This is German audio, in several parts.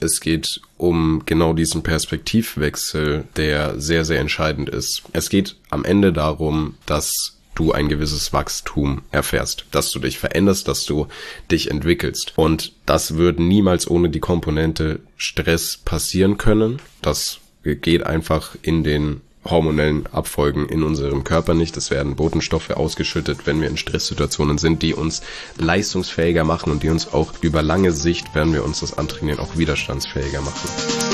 Es geht um genau diesen Perspektivwechsel, der sehr, sehr entscheidend ist. Es geht am Ende darum, dass du ein gewisses Wachstum erfährst, dass du dich veränderst, dass du dich entwickelst. Und das wird niemals ohne die Komponente Stress passieren können. Das geht einfach in den hormonellen Abfolgen in unserem Körper nicht. Es werden Botenstoffe ausgeschüttet, wenn wir in Stresssituationen sind, die uns leistungsfähiger machen und die uns auch über lange Sicht, werden wir uns das antrainieren, auch widerstandsfähiger machen.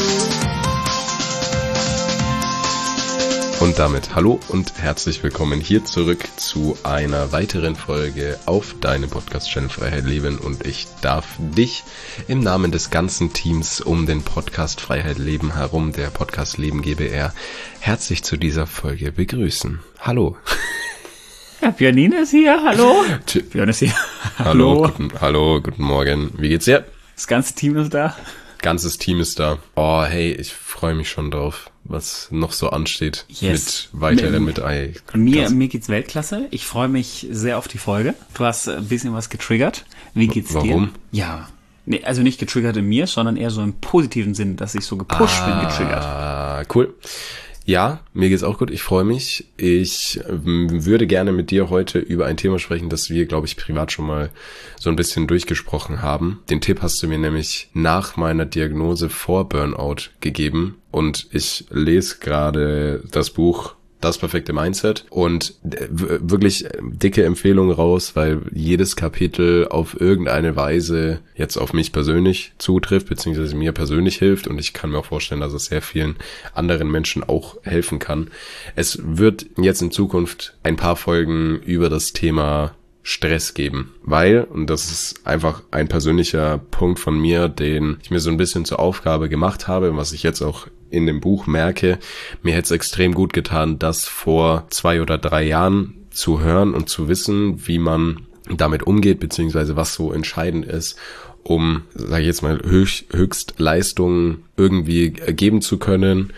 Und damit hallo und herzlich willkommen hier zurück zu einer weiteren Folge auf deinem Podcast-Channel Freiheit Leben, und ich darf dich im Namen des ganzen Teams um den Podcast Freiheit Leben herum, der Podcast Leben GbR, herzlich zu dieser Folge begrüßen. Hallo. Ja, Björnine ist hier, hallo. Björn ist hier. Hallo, guten Morgen. Wie geht's dir? Das ganze Team ist da. Ganzes Team ist da. Oh, hey, ich freue mich schon drauf, was noch so ansteht. Yes. mit Ei. Mir geht's Weltklasse. Ich freue mich sehr auf die Folge. Du hast ein bisschen was getriggert. Wie geht's dir? Warum? Ja. Nee, also nicht getriggert in mir, sondern eher so im positiven Sinn, dass ich so gepusht bin, getriggert. Cool. Ja, mir geht's auch gut. Ich freue mich. Ich würde gerne mit dir heute über ein Thema sprechen, das wir, glaube ich, privat schon mal so ein bisschen durchgesprochen haben. Den Tipp hast du mir nämlich nach meiner Diagnose vor Burnout gegeben, und ich lese gerade das Buch Das perfekte Mindset, und wirklich dicke Empfehlung raus, weil jedes Kapitel auf irgendeine Weise jetzt auf mich persönlich zutrifft, beziehungsweise mir persönlich hilft, und ich kann mir auch vorstellen, dass es sehr vielen anderen Menschen auch helfen kann. Es wird jetzt in Zukunft ein paar Folgen über das Thema Stress geben, weil, und das ist einfach ein persönlicher Punkt von mir, den ich mir so ein bisschen zur Aufgabe gemacht habe, was ich jetzt auch in dem Buch merke, mir hätte es extrem gut getan, das vor 2 oder 3 Jahren zu hören und zu wissen, wie man damit umgeht, beziehungsweise was so entscheidend ist, um, sage ich jetzt mal, Höchstleistungen irgendwie geben zu können.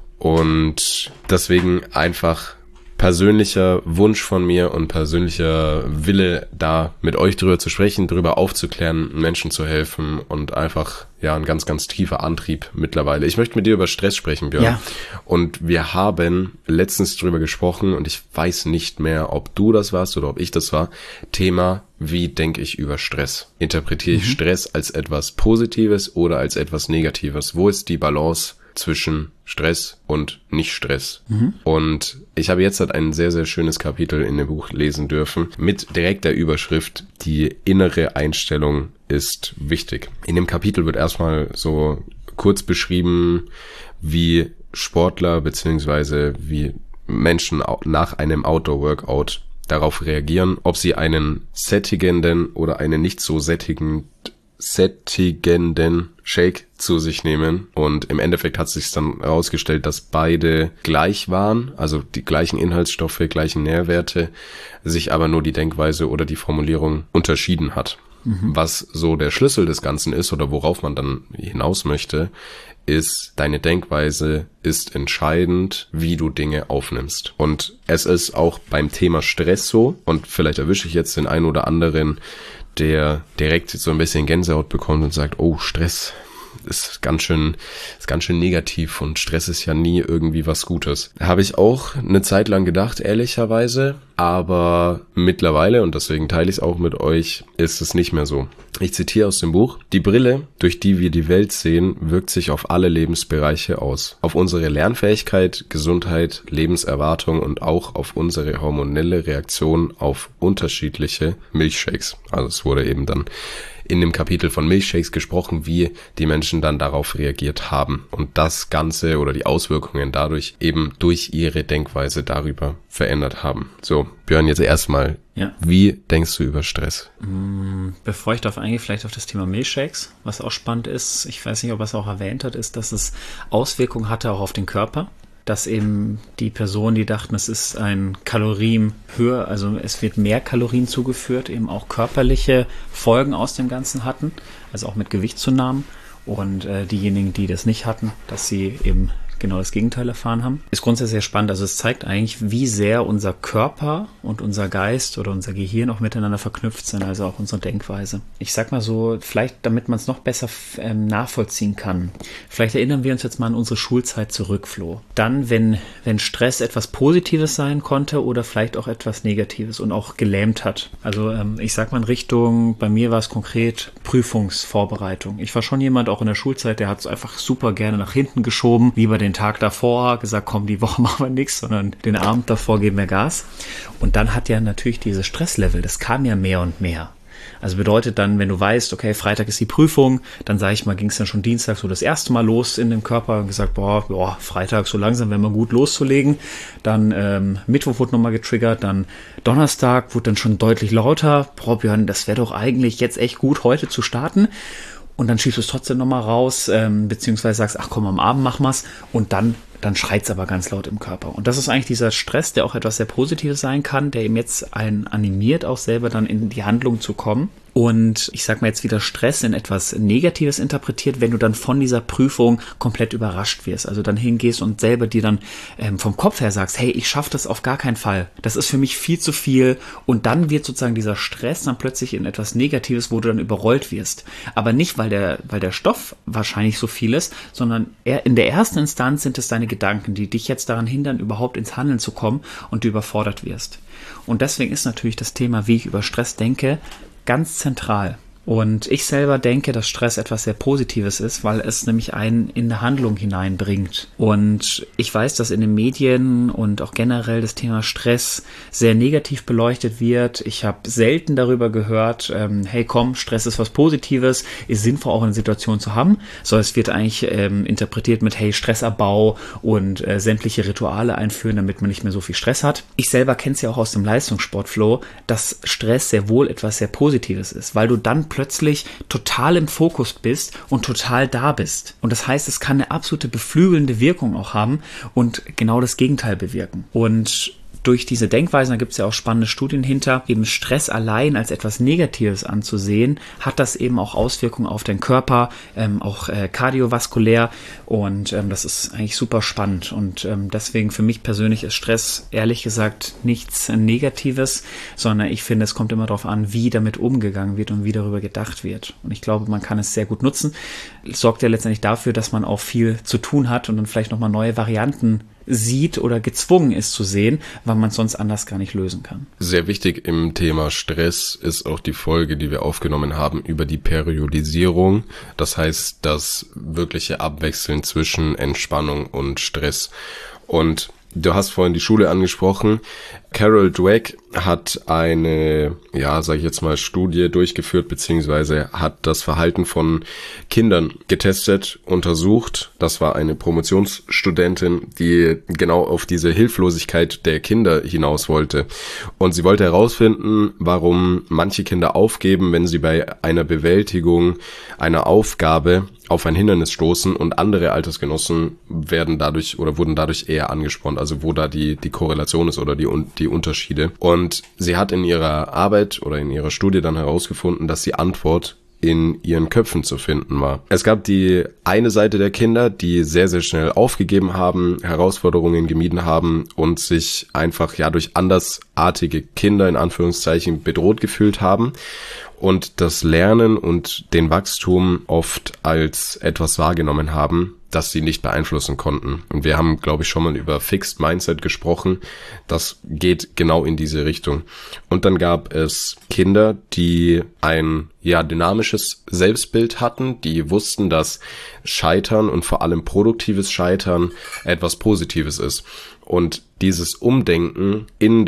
Und deswegen einfach persönlicher Wunsch von mir und persönlicher Wille, da mit euch drüber zu sprechen, drüber aufzuklären, Menschen zu helfen, und einfach, ja, ein ganz, ganz tiefer Antrieb mittlerweile. Ich möchte mit dir über Stress sprechen, Björn. Ja. Und wir haben letztens drüber gesprochen, und ich weiß nicht mehr, ob du das warst oder ob ich das war. Thema: Wie denke ich über Stress? Interpretiere ich Stress als etwas Positives oder als etwas Negatives? Wo ist die Balance zwischen Stress und Nicht-Stress? Und ich habe jetzt halt ein sehr, sehr schönes Kapitel in dem Buch lesen dürfen mit direkt der Überschrift: Die innere Einstellung ist wichtig. In dem Kapitel wird erstmal so kurz beschrieben, wie Sportler beziehungsweise wie Menschen nach einem Outdoor-Workout darauf reagieren, ob sie einen sättigenden oder einen nicht so sättigenden Shake zu sich nehmen. Und im Endeffekt hat sich dann herausgestellt, dass beide gleich waren, also die gleichen Inhaltsstoffe, gleichen Nährwerte, sich aber nur die Denkweise oder die Formulierung unterschieden hat. Was so der Schlüssel des Ganzen ist, oder worauf man dann hinaus möchte, ist: Deine Denkweise ist entscheidend, wie du Dinge aufnimmst. Und es ist auch beim Thema Stress so, und vielleicht erwische ich jetzt den einen oder anderen, der direkt so ein bisschen Gänsehaut bekommt und sagt: Oh, Stress ist ganz schön negativ, und Stress ist ja nie irgendwie was Gutes. Habe ich auch eine Zeit lang gedacht, ehrlicherweise, aber mittlerweile, und deswegen teile ich es auch mit euch, ist es nicht mehr so. Ich zitiere aus dem Buch: Die Brille, durch die wir die Welt sehen, wirkt sich auf alle Lebensbereiche aus. Auf unsere Lernfähigkeit, Gesundheit, Lebenserwartung und auch auf unsere hormonelle Reaktion auf unterschiedliche Milchshakes. Also es wurde eben dann in dem Kapitel von Milchshakes gesprochen, wie die Menschen dann darauf reagiert haben und das Ganze oder die Auswirkungen dadurch eben durch ihre Denkweise darüber verändert haben. So, Björn, jetzt erstmal, Wie denkst du über Stress? Bevor ich darauf eingehe, vielleicht auf das Thema Milchshakes, was auch spannend ist, ich weiß nicht, ob er es auch erwähnt hat, ist, dass es Auswirkungen hatte auch auf den Körper. Dass eben die Personen, die dachten, es ist ein Kalorien höher, also es wird mehr Kalorien zugeführt, eben auch körperliche Folgen aus dem Ganzen hatten, also auch mit Gewichtszunahmen. Und diejenigen, die das nicht hatten, dass sie eben genau das Gegenteil erfahren haben. Ist grundsätzlich sehr spannend. Also es zeigt eigentlich, wie sehr unser Körper und unser Geist oder unser Gehirn auch miteinander verknüpft sind, also auch unsere Denkweise. Ich sag mal so, vielleicht damit man es noch besser nachvollziehen kann. Vielleicht erinnern wir uns jetzt mal an unsere Schulzeit zurück, Flo. Dann, wenn Stress etwas Positives sein konnte oder vielleicht auch etwas Negatives und auch gelähmt hat. Also ich sag mal in Richtung, bei mir war es konkret Prüfungsvorbereitung. Ich war schon jemand auch in der Schulzeit, der hat es einfach super gerne nach hinten geschoben, lieber den Tag davor gesagt, komm, die Woche machen wir nichts, sondern den Abend davor geben wir Gas. Und dann hat ja natürlich dieses Stresslevel, das kam ja mehr und mehr. Also bedeutet dann, wenn du weißt, okay, Freitag ist die Prüfung, dann sage ich mal, ging es dann schon Dienstag so das erste Mal los in dem Körper und gesagt, Freitag so langsam wäre mal gut loszulegen. Dann Mittwoch wurde nochmal getriggert, dann Donnerstag wurde dann schon deutlich lauter. Björn, das wäre doch eigentlich jetzt echt gut, heute zu starten. Und dann schiebst du es trotzdem nochmal raus, beziehungsweise sagst, ach komm, am Abend machen wir's. Und dann schreit es aber ganz laut im Körper. Und das ist eigentlich dieser Stress, der auch etwas sehr Positives sein kann, der eben jetzt einen animiert, auch selber dann in die Handlung zu kommen. Und ich sag mal jetzt wieder Stress in etwas Negatives interpretiert, wenn du dann von dieser Prüfung komplett überrascht wirst. Also dann hingehst und selber dir dann vom Kopf her sagst, hey, ich schaffe das auf gar keinen Fall. Das ist für mich viel zu viel. Und dann wird sozusagen dieser Stress dann plötzlich in etwas Negatives, wo du dann überrollt wirst. Aber nicht, weil der Stoff wahrscheinlich so viel ist, sondern in der ersten Instanz sind es deine Gedanken, die dich jetzt daran hindern, überhaupt ins Handeln zu kommen und du überfordert wirst. Und deswegen ist natürlich das Thema, wie ich über Stress denke, ganz zentral. Und ich selber denke, dass Stress etwas sehr Positives ist, weil es nämlich einen in eine Handlung hineinbringt. Und ich weiß, dass in den Medien und auch generell das Thema Stress sehr negativ beleuchtet wird. Ich habe selten darüber gehört, hey komm, Stress ist was Positives, ist sinnvoll auch in Situationen zu haben. So, es wird eigentlich interpretiert mit, hey, Stressabbau und sämtliche Rituale einführen, damit man nicht mehr so viel Stress hat. Ich selber kenne es ja auch aus dem Leistungssportflow, dass Stress sehr wohl etwas sehr Positives ist, weil du dann plötzlich total im Fokus bist und total da bist. Und das heißt, es kann eine absolute beflügelnde Wirkung auch haben und genau das Gegenteil bewirken. Und durch diese Denkweisen, da gibt es ja auch spannende Studien hinter, eben Stress allein als etwas Negatives anzusehen, hat das eben auch Auswirkungen auf den Körper, auch kardiovaskulär, und das ist eigentlich super spannend. Und deswegen für mich persönlich ist Stress ehrlich gesagt nichts Negatives, sondern ich finde, es kommt immer darauf an, wie damit umgegangen wird und wie darüber gedacht wird. Und ich glaube, man kann es sehr gut nutzen. Es sorgt ja letztendlich dafür, dass man auch viel zu tun hat und dann vielleicht nochmal neue Varianten sieht oder gezwungen ist zu sehen, weil man es sonst anders gar nicht lösen kann. Sehr wichtig im Thema Stress ist auch die Folge, die wir aufgenommen haben über die Periodisierung. Das heißt, das wirkliche Abwechseln zwischen Entspannung und Stress. Und du hast vorhin die Schule angesprochen. Carol Dweck hat eine, sage ich jetzt mal, Studie durchgeführt, beziehungsweise hat das Verhalten von Kindern getestet, untersucht. Das war eine Promotionsstudentin, die genau auf diese Hilflosigkeit der Kinder hinaus wollte. Und sie wollte herausfinden, warum manche Kinder aufgeben, wenn sie bei einer Bewältigung einer Aufgabe auf ein Hindernis stoßen, und andere Altersgenossen wurden dadurch eher angespornt, also wo da die Korrelation ist oder die Unterschiede. Und sie hat in ihrer Arbeit oder in ihrer Studie dann herausgefunden, dass die Antwort in ihren Köpfen zu finden war. Es gab die eine Seite der Kinder, die sehr, sehr schnell aufgegeben haben, Herausforderungen gemieden haben und sich einfach durch andersartige Kinder in Anführungszeichen bedroht gefühlt haben und das Lernen und den Wachstum oft als etwas wahrgenommen haben, das sie nicht beeinflussen konnten. Und wir haben, glaube ich, schon mal über Fixed Mindset gesprochen. Das geht genau in diese Richtung. Und dann gab es Kinder, die ein dynamisches Selbstbild hatten, die wussten, dass Scheitern und vor allem produktives Scheitern etwas Positives ist. Und dieses Umdenken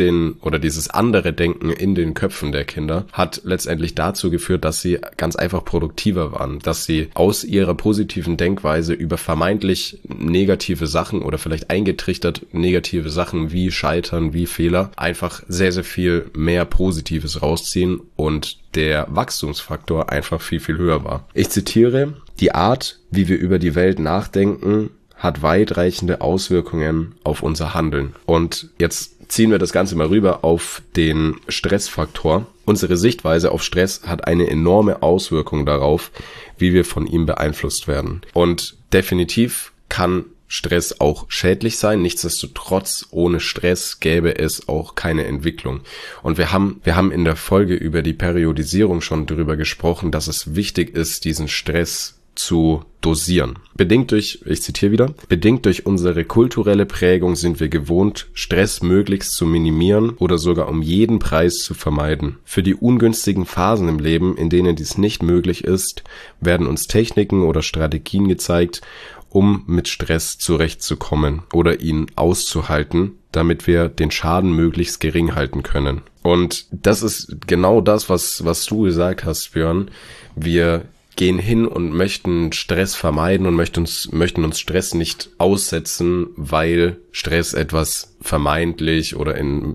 dieses andere Denken in den Köpfen der Kinder hat letztendlich dazu geführt, dass sie ganz einfach produktiver waren, dass sie aus ihrer positiven Denkweise über vermeintlich negative Sachen oder vielleicht eingetrichtert negative Sachen wie Scheitern, wie Fehler einfach sehr, sehr viel mehr Positives rausziehen und der Wachstumsfaktor einfach viel, viel höher war. Ich zitiere: Die Art, wie wir über die Welt nachdenken, hat weitreichende Auswirkungen auf unser Handeln. Und jetzt ziehen wir das Ganze mal rüber auf den Stressfaktor. Unsere Sichtweise auf Stress hat eine enorme Auswirkung darauf, wie wir von ihm beeinflusst werden. Und definitiv kann Stress auch schädlich sein. Nichtsdestotrotz, ohne Stress gäbe es auch keine Entwicklung. Und wir haben in der Folge über die Periodisierung schon darüber gesprochen, dass es wichtig ist, diesen Stress zu dosieren. Ich zitiere wieder, bedingt durch unsere kulturelle Prägung sind wir gewohnt, Stress möglichst zu minimieren oder sogar um jeden Preis zu vermeiden. Für die ungünstigen Phasen im Leben, in denen dies nicht möglich ist, werden uns Techniken oder Strategien gezeigt, um mit Stress zurechtzukommen oder ihn auszuhalten, damit wir den Schaden möglichst gering halten können. Und das ist genau das, was du gesagt hast, Björn. Wir gehen hin und möchten Stress vermeiden und möchten uns Stress nicht aussetzen, weil Stress etwas vermeintlich oder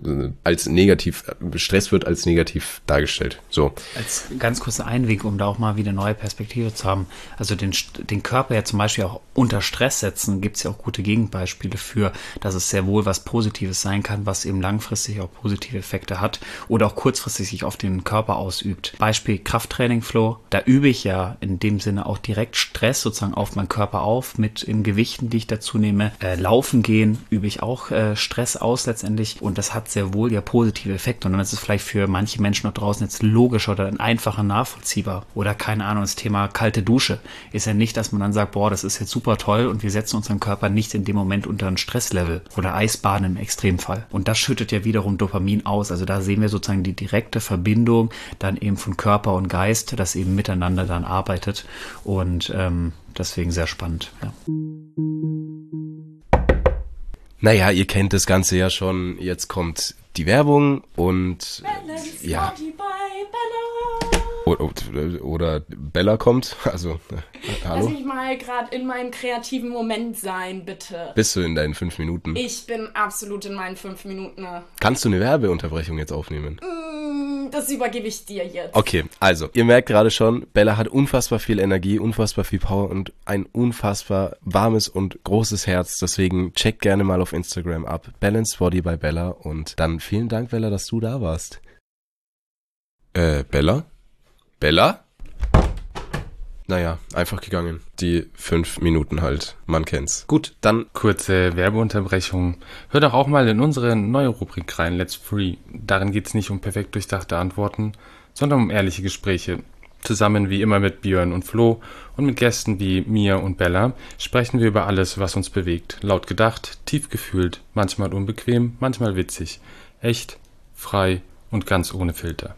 Stress wird als negativ dargestellt. So. Als ganz kurzer Einweg, um da auch mal wieder neue Perspektive zu haben. Also den Körper ja zum Beispiel auch unter Stress setzen, gibt es ja auch gute Gegenbeispiele für, dass es sehr wohl was Positives sein kann, was eben langfristig auch positive Effekte hat oder auch kurzfristig sich auf den Körper ausübt. Beispiel Krafttraining, Flo. Da übe ich ja in dem Sinne auch direkt Stress sozusagen auf meinen Körper auf mit den Gewichten, die ich dazu nehme. Laufen gehen übe ich auch Stress aus letztendlich und das hat sehr wohl ja positive Effekte und dann ist es vielleicht für manche Menschen dort draußen jetzt logischer oder einfacher nachvollziehbar oder keine Ahnung, das Thema kalte Dusche ist ja nicht, dass man dann sagt, boah, das ist jetzt super toll und wir setzen unseren Körper nicht in dem Moment unter ein Stresslevel oder Eisbaden im Extremfall und das schüttet ja wiederum Dopamin aus, also da sehen wir sozusagen die direkte Verbindung dann eben von Körper und Geist, das eben miteinander dann arbeitet und deswegen sehr spannend. Ja. Naja, ihr kennt das Ganze ja schon. Jetzt kommt die Werbung und ja. Oder Bella kommt. Also, hallo. Lass mich mal gerade in meinem kreativen Moment sein, bitte. Bist du in deinen 5 Minuten? Ich bin absolut in meinen 5 Minuten. Kannst du eine Werbeunterbrechung jetzt aufnehmen? Das übergebe ich dir jetzt. Okay, also, ihr merkt gerade schon, Bella hat unfassbar viel Energie, unfassbar viel Power und ein unfassbar warmes und großes Herz. Deswegen checkt gerne mal auf Instagram ab. Balanced Body by Bella. Und dann vielen Dank, Bella, dass du da warst. Bella? Bella? Naja, einfach gegangen. Die 5 Minuten halt. Man kennt's. Gut, dann kurze Werbeunterbrechung. Hör doch auch mal in unsere neue Rubrik rein, Let's Free. Darin geht's nicht um perfekt durchdachte Antworten, sondern um ehrliche Gespräche. Zusammen wie immer mit Björn und Flo und mit Gästen wie Mia und Bella sprechen wir über alles, was uns bewegt. Laut gedacht, tief gefühlt, manchmal unbequem, manchmal witzig. Echt, frei und ganz ohne Filter.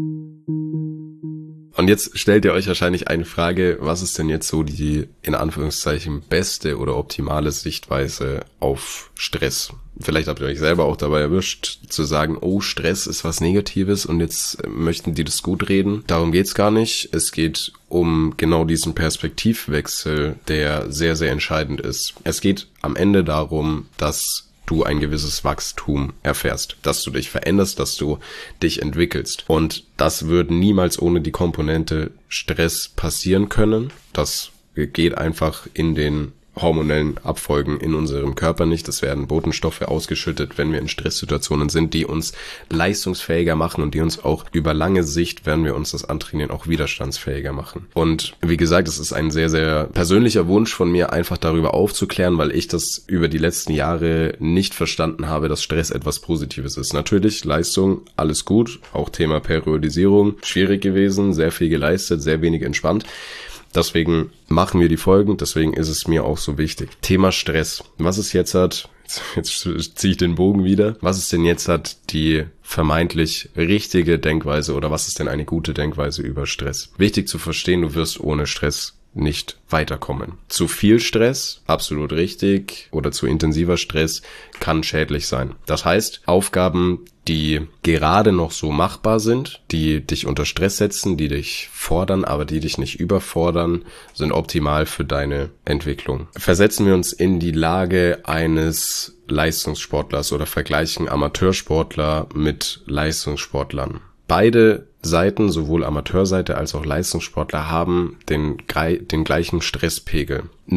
Und jetzt stellt ihr euch wahrscheinlich eine Frage, was ist denn jetzt so die, in Anführungszeichen, beste oder optimale Sichtweise auf Stress? Vielleicht habt ihr euch selber auch dabei erwischt, zu sagen, oh, Stress ist was Negatives und jetzt möchten die das gut reden. Darum geht's gar nicht. Es geht um genau diesen Perspektivwechsel, der sehr, sehr entscheidend ist. Es geht am Ende darum, dass du ein gewisses Wachstum erfährst, dass du dich veränderst, dass du dich entwickelst. Und das wird niemals ohne die Komponente Stress passieren können. Das geht einfach in den hormonellen Abfolgen in unserem Körper nicht. Es werden Botenstoffe ausgeschüttet, wenn wir in Stresssituationen sind, die uns leistungsfähiger machen und die uns auch über lange Sicht, wenn wir uns das antrainieren, auch widerstandsfähiger machen. Und wie gesagt, es ist ein sehr, sehr persönlicher Wunsch von mir, einfach darüber aufzuklären, weil ich das über die letzten Jahre nicht verstanden habe, dass Stress etwas Positives ist. Natürlich, Leistung, alles gut. Auch Thema Periodisierung, schwierig gewesen, sehr viel geleistet, sehr wenig entspannt. Deswegen machen wir die Folgen, deswegen ist es mir auch so wichtig. Thema Stress. Was ist jetzt jetzt ziehe ich den Bogen wieder, was ist denn jetzt die vermeintlich richtige Denkweise oder was ist denn eine gute Denkweise über Stress? Wichtig zu verstehen, du wirst ohne Stress nicht weiterkommen. Zu viel Stress, absolut richtig, oder zu intensiver Stress kann schädlich sein. Das heißt, Aufgaben, die gerade noch so machbar sind, die dich unter Stress setzen, die dich fordern, aber die dich nicht überfordern, sind optimal für deine Entwicklung. Versetzen wir uns in die Lage eines Leistungssportlers oder vergleichen Amateursportler mit Leistungssportlern. Beide Seiten, sowohl Amateurseite als auch Leistungssportler, haben den gleichen Stresspegel. Nur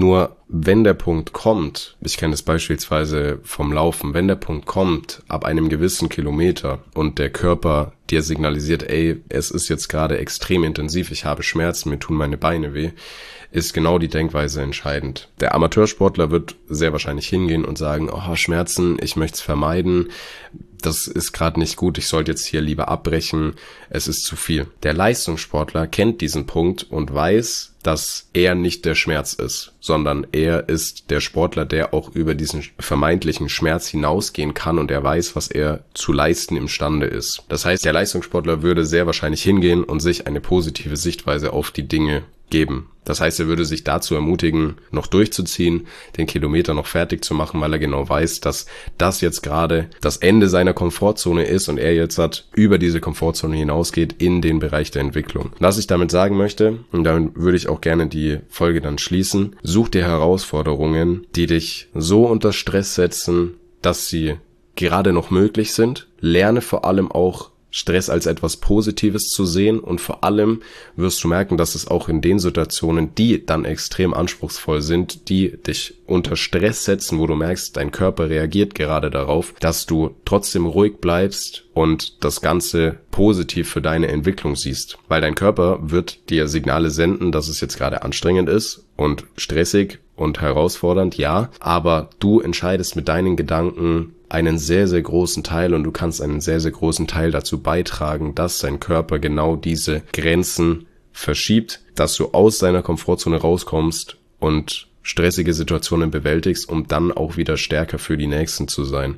wenn der Punkt kommt, ich kenne das beispielsweise vom Laufen, wenn der Punkt kommt, ab einem gewissen Kilometer und der Körper dir signalisiert, ey, es ist jetzt gerade extrem intensiv, ich habe Schmerzen, mir tun meine Beine weh, ist genau die Denkweise entscheidend. Der Amateursportler wird sehr wahrscheinlich hingehen und sagen, oh, Schmerzen, ich möchte es vermeiden, das ist gerade nicht gut, ich sollte jetzt hier lieber abbrechen, es ist zu viel. Der Leistungssportler kennt diesen Punkt und weiß, dass er nicht der Schmerz ist, sondern er ist der Sportler, der auch über diesen vermeintlichen Schmerz hinausgehen kann und er weiß, was er zu leisten imstande ist. Das heißt, der Leistungssportler würde sehr wahrscheinlich hingehen und sich eine positive Sichtweise auf die Dinge geben. Das heißt, er würde sich dazu ermutigen, noch durchzuziehen, den Kilometer noch fertig zu machen, weil er genau weiß, dass das jetzt gerade das Ende seiner Komfortzone ist und er jetzt über diese Komfortzone hinausgeht in den Bereich der Entwicklung. Was ich damit sagen möchte, und damit würde ich auch gerne die Folge dann schließen, such dir Herausforderungen, die dich so unter Stress setzen, dass sie gerade noch möglich sind. Lerne vor allem auch Stress als etwas Positives zu sehen und vor allem wirst du merken, dass es auch in den Situationen, die dann extrem anspruchsvoll sind, die dich unter Stress setzen, wo du merkst, dein Körper reagiert gerade darauf, dass du trotzdem ruhig bleibst und das Ganze positiv für deine Entwicklung siehst. Weil dein Körper wird dir Signale senden, dass es jetzt gerade anstrengend ist und stressig und herausfordernd, ja, aber du entscheidest mit deinen Gedanken einen sehr, sehr großen Teil und du kannst einen sehr, sehr großen Teil dazu beitragen, dass dein Körper genau diese Grenzen verschiebt, dass du aus deiner Komfortzone rauskommst und stressige Situationen bewältigst, um dann auch wieder stärker für die nächsten zu sein.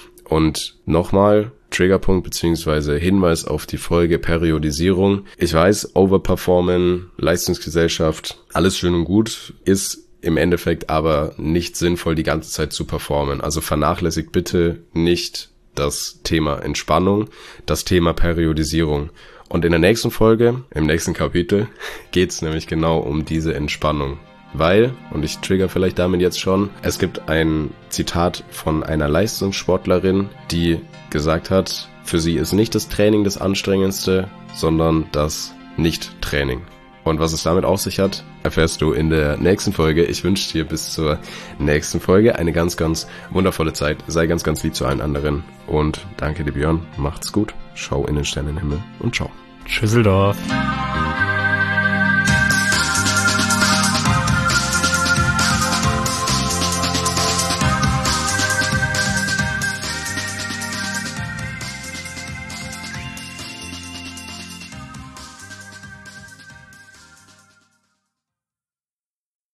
Und nochmal, Triggerpunkt bzw. Hinweis auf die Folge Periodisierung. Ich weiß, Overperformen, Leistungsgesellschaft, alles schön und gut, ist im Endeffekt aber nicht sinnvoll, die ganze Zeit zu performen. Also vernachlässigt bitte nicht das Thema Entspannung, das Thema Periodisierung. Und in der nächsten Folge, im nächsten Kapitel, geht's nämlich genau um diese Entspannung. Weil, und ich trigger vielleicht damit jetzt schon, es gibt ein Zitat von einer Leistungssportlerin, die gesagt hat, für sie ist nicht das Training das Anstrengendste, sondern das Nicht-Training. Und was es damit auf sich hat, erfährst du in der nächsten Folge. Ich wünsche dir bis zur nächsten Folge eine ganz, ganz wundervolle Zeit. Sei ganz, ganz lieb zu allen anderen. Und danke dir, Björn. Macht's gut. Schau in den Sternenhimmel und ciao. Tschüsseldorf.